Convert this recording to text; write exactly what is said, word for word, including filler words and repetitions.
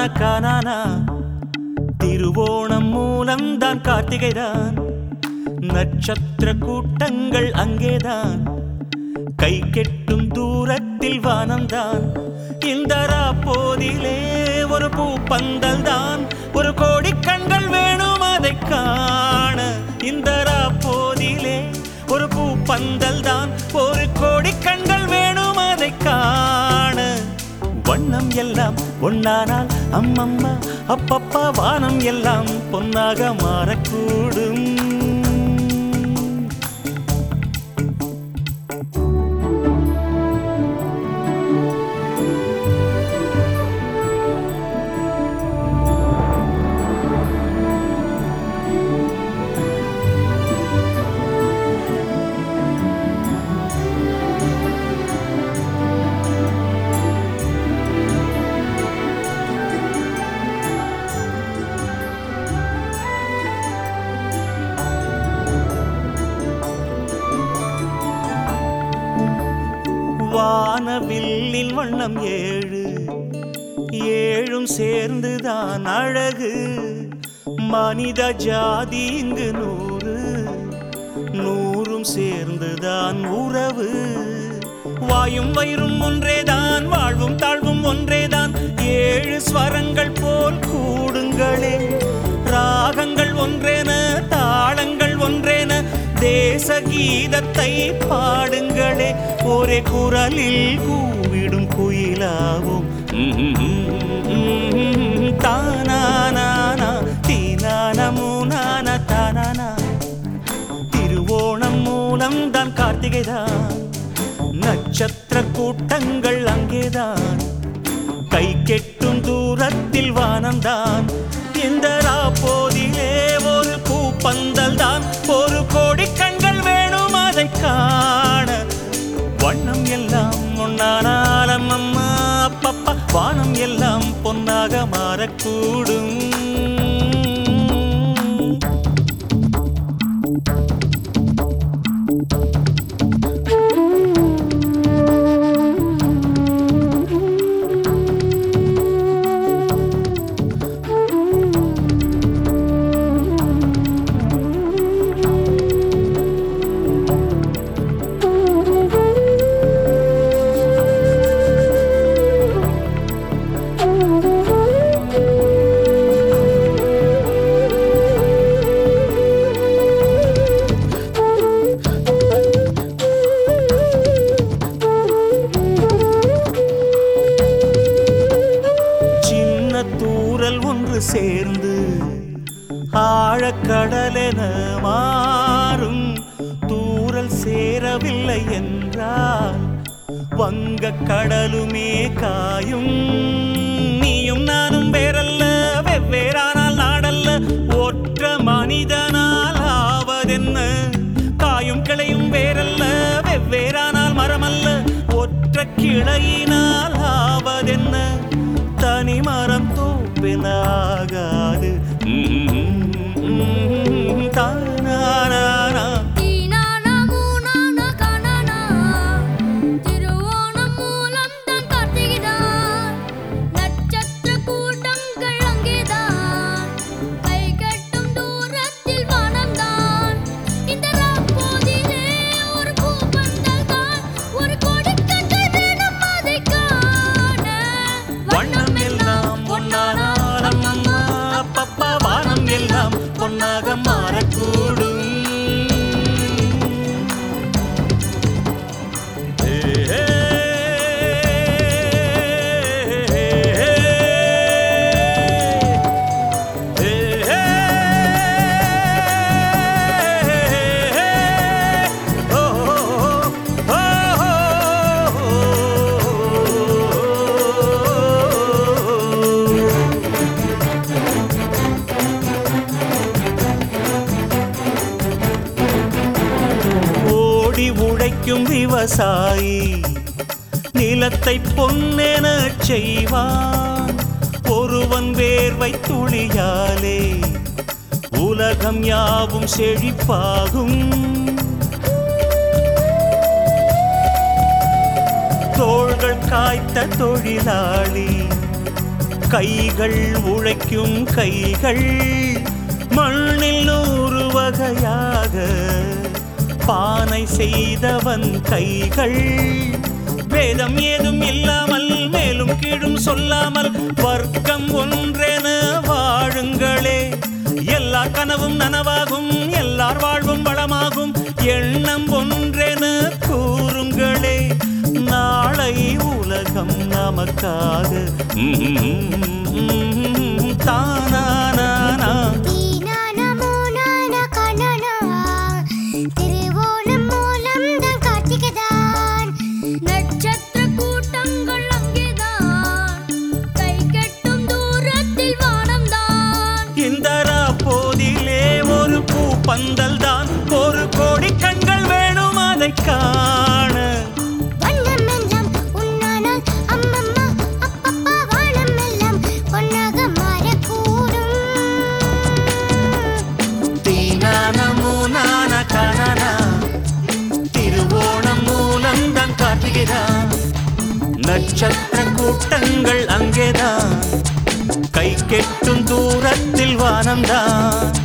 கானானா திருவோணம் மூலம்தான் கார்த்திகைதான் நட்சத்திர கூட்டங்கள் அங்கேதான் கை கெட்டும் தூரத்தில் வானம்தான் இந்த ராப்போதிலே ஒரு பூ பந்தல் தான் ஒரு கோடி கண்கள் வேணும் அதை காண இந்த ராப்போதிலே ஒரு பூ பந்தல் தான் ஒரு கோடி கண்கள் வேணும் அதை காண வண்ணம் எல்லாம் ஒன்னானால் அம்மம்மா அப்பப்பா வானம் எல்லாம் பொன்னாக மாறக்கூடும் வானவில்லின் வண்ணம் ஏழு ஏழும் சேர்ந்துதான் அழகு மனித ஜாதி இங்கு நூறு நூறும் சேர்ந்துதான் உறவு வாயும் வயிறும் ஒன்றேதான் வாழ்வும் தாழ்வும் ஒன்றேதான் ஏழு ஸ்வரங்கள் போல் கூடுங்களே ராகங்கள் ஒன்றேன தாளங்கள் ஒன்றேன தேச கீதத்தை பாடுங்களே ஒரே குரலில் கூவிடும் குயிலாவும் தானானா தீனானமூனான தானானா திருவோணம் மூலம் தான் கார்த்திகைதான் நட்சத்திர கூட்டங்கள் அங்கேதான் கை கெட்டும் தூரத்தில் வானம்தான் இந்த ராப்போதிலே ஒரு பூ பந்தல் தான் ஒரு கோடி கண்கள் வேணும் அதை காண வண்ணம் எல்லாம் ஒன்னானாலம் அம்மா அப்பப்பா வானம் எல்லாம் பொன்னாக மாறக்கூடும் தூரல் ஒன்று சேர்ந்து ஆழக்கடலென மாறும் தூரல் சேரவில்லை என்றால் வங்க கடலுமே காயும் நீயும் நானும் வேறல்ல வெவ்வேறானால் நாடல்ல ஒற்ற மனிதனால் ஆவதென்ன காயும் கிளையும் வேறல்ல வெவ்வேறானால் மரமல்ல ஒற்ற கிளையினால் ஆவதென்ன தனி மரம் தோப்பினாகாது தானானா பொன்னாக மாறக்கூடும் உழைக்கும் விவசாயி நிலத்தை பொன்னென செய்வான் ஒருவன் வேர்வை துளியாலே உலகம் யாவும் செழிப்பாகும் தோள்கள் காய்த்த தொழிலாளி கைகள் உழைக்கும் கைகள் மண்ணில் நூறு வகையாக பானை செய்தவன் கைகள் வேதம் ஏதும் இல்லாமல் மேலும் கீழும் சொல்லாமல் வர்க்கம் ஒன்றென வாழுங்களே. எல்லார் கனவும் நனவாகும், எல்லார் வாழ்வும் வளமாகும், எண்ணம் ஒன்றென கூறுங்களே. நாளை உலகம் நமக்காக தானானா பந்தல் தான் ஒரு கோடி கண்கள் வேணும் அதை காண. வண்ணமெல்லாம் உன்னானால் அம்மம்மா அப்பப்பா வானமெல்லாம் பொன்னாக மாறக்கூடும். தீனான மூனான காணனா திருவோணம் மூலம்தான் காட்டுகிறான். நட்சத்திர கூட்டங்கள் அங்கேதான், கை கெட்டும் தூரத்தில் வானம்தான்.